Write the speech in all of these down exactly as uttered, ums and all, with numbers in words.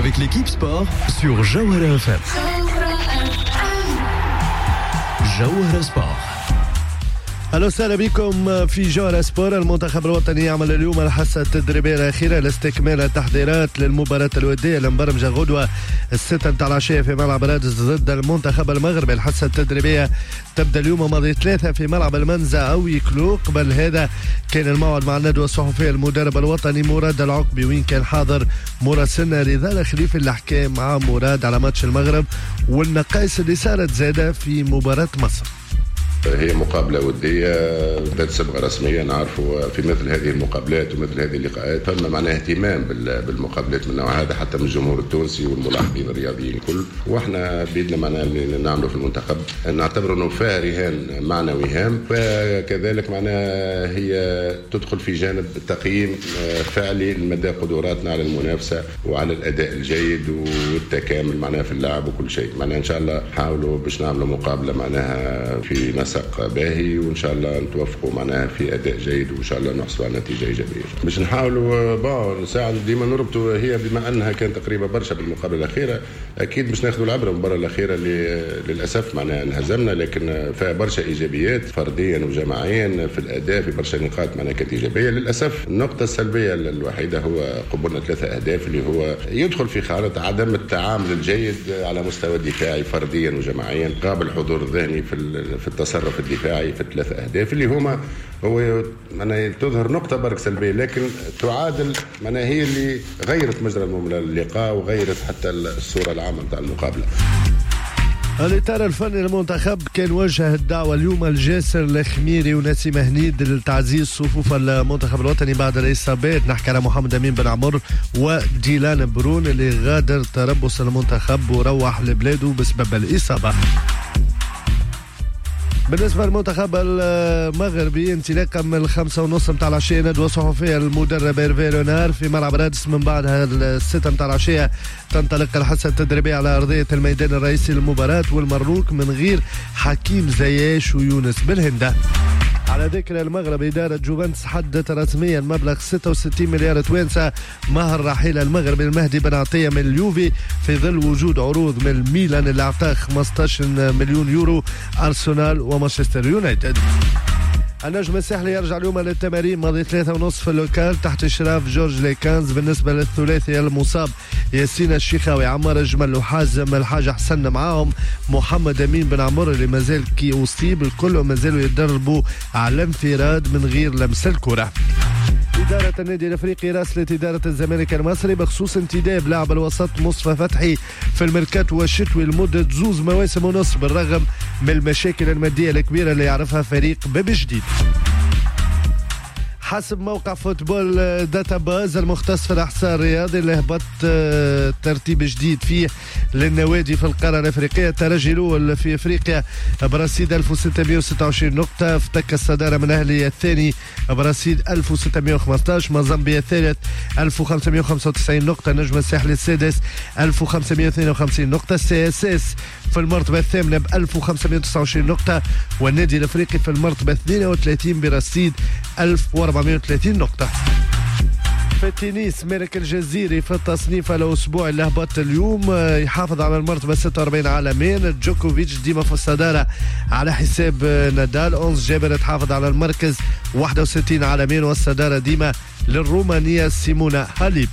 avec l'équipe sport sur Jawhara F M. Jawhara Sport. أهلا وسهلا بكم في جوهرة سبور. المنتخب الوطني يعمل اليوم الحصة التدريبية الأخيرة لاستكمال التحضيرات للمباراة الودية المبرمجة غدوة الستة متاع العشية في ملعب رادس ضد المنتخب المغربي. الحصة التدريبية تبدأ اليوم ماضي ثلاثة في ملعب المنزه أو يكلو. قبل هذا كان الموعد مع الندوة الصحفية المدرب الوطني مراد العقبي، وين كان حاضر مراسلنا رضا الخليفي اللي حكى مع مراد على ماتش المغرب والنقائص اللي صارت زادة في مباراة مصر. هي مقابلة ودية ذات صبغة رسمية. نعرفوا في مثل هذه المقابلات ومثل هذه اللقاءات فما معناها اهتمام بالمقابلات من النوع هذا حتى من الجمهور التونسي والملاعبين الرياضيين الكل، واحنا بيدنا معناها اللي نعمله في المنتخب نعتبر انه فيها رهان معنوي هام، فكذلك معناها هي تدخل في جانب تقييم فعلي لمدى قدراتنا على المنافسة وعلى الأداء الجيد والتكامل معناها في اللعب وكل شيء. معناها إن شاء الله حاولوا باش نعملوا مقابلة معناها في نسق باهي، وان شاء الله نتوفقوا معناها في اداء جيد وان شاء الله نحصلوا على نتيجه ايجابيه. باش نحاولوا بون نساعد ديما نربطوا، هي بما انها كانت تقريبا برشا بالمقابله الاخيره اكيد باش ناخذوا العبره من المباراه الاخيره اللي للاسف معناها انهزمنا، لكن فيها برشا ايجابيات فرديا وجماعيا في الاداء، في برشا نقاط معناها كانت ايجابيه. للاسف النقطه السلبيه الوحيده هو قبولنا ثلاثه اهداف اللي هو يدخل في خانه عدم التعامل الجيد على مستوى الدفاعي فرديا وجماعيا. غاب الحضور الذهني في في التصرف الدفاعي في الثلاثة أهداف اللي هما هو معناها تظهر نقطة برك سلبية، لكن تعادل معناها هي اللي غيرت مجرى اللقاء وغيرت حتى الصورة العامة نتاع المقابلة. الإطار الفني للمنتخب كان وجه الدعوة اليوم الجاسر الخميري ونسيم هنيد لتعزيز صفوف المنتخب الوطني بعد الإصابات. نحكي على محمد أمين بن عمر وديلان برون اللي غادر تربص المنتخب وروح لبلاده بسبب الإصابة. بالنسبة للمنتخب المغربي انطلاقا من الخمسة ونص متاع العشية ندوة صحفية المدرب إيرفي رونار في ملعب رادس. من بعدها الستة متاع العشية تنطلق الحصة التدريبية على أرضية الميدان الرئيسي للمباراة والمروك من غير حكيم زياش ويونس بالهندة. على ذكر المغرب، إدارة جوفنتوس حددت رسميا مبلغ ستة وستين مليار توانسة مهر رحيل المغربي المهدي بن عطية من اليوفي في ظل وجود عروض من ميلان اللي أعطاه خمسة عشر مليون يورو، أرسنال ومانشستر يونايتد. النجم الساحلي يرجع اليوم للتمارين ماضي ثلاثة ونصف في اللوكال تحت إشراف جورج ليكانز. بالنسبة للثلاثي المصاب ياسين الشيخاوي، عمار الجمل وحازم الحاج حسن، معاهم محمد أمين بن عمر اللي مازال كي أصيب. الكل مازالوا يتدربوا على الانفراد من غير لمس الكرة. إدارة النادي الأفريقي راسلت إدارة الزمالك المصري بخصوص انتداب لاعب الوسط مصطفى فتحي في الميركاتو الشتوي لمدة زوز مواسم ونصف بالرغم من المشاكل المادية الكبيرة اللي يعرفها فريق باب جديد. حسب موقع فوتبول داتا باز المختص في الإحصاء الرياضي اللي هبط ترتيب جديد فيه للنوادي في القارة الأفريقية، الترجي الأول في أفريقيا برصيد ألف وستمائة وستة وعشرين نقطة، افتك الصدارة من أهلي الثاني برصيد ألف وستمائة وخمسة عشر، موزمبيق الثالث ألف وخمسمائة وخمسة وتسعين نقطة، النجم الساحلي السادس ألف وخمسمائة واثنين وخمسين نقطة، السي اس اس في المرتبة الثامنة ب ألف وخمسمائة وتسعة وعشرين نقطة، والنادي الأفريقي في المرتبة اثنين وثلاثين برصيد ألف وأربعمائة وثلاثين نقطة. في التنس مالك الجزيري في التصنيف الأسبوعي اللي هبط اليوم يحافظ على المرتبة ستة وأربعين عالميا. جوكوفيتش ديما في الصدارة على حساب نادال. أونز جابر تحافظ على المركز واحد وستين عالميا، والصدارة ديما للرومانية سيمونا هاليب.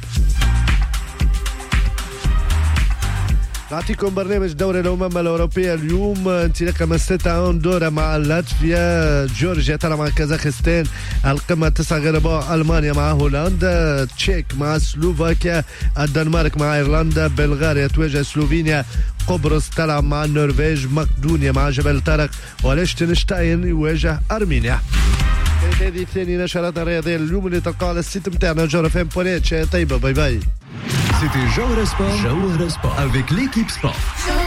نعطيكم برنامج دوري الأمم الأوروبية اليوم انطلاقا من ستة أندورا مع لاتفيا، جورجيا تلعب مع كازاخستان، القمة تسعة غير ربع، ألمانيا مع هولندا، تشيك مع سلوفاكيا، الدنمارك مع إيرلندا، بلغاريا تواجه سلوفينيا، قبرص تلعب مع النرويج، مقدونيا مع جبل طارق، وليشتنشتاين يواجه أرمينيا. كانت هذه ثاني نشراتنا الرياضية اليوم اللي تلقاها على السيت متاعنا جوهرة فام بوينت. شيء طيبة، باي باي. C'était Jawhara Sport, Jawhara Sport avec l'équipe sport.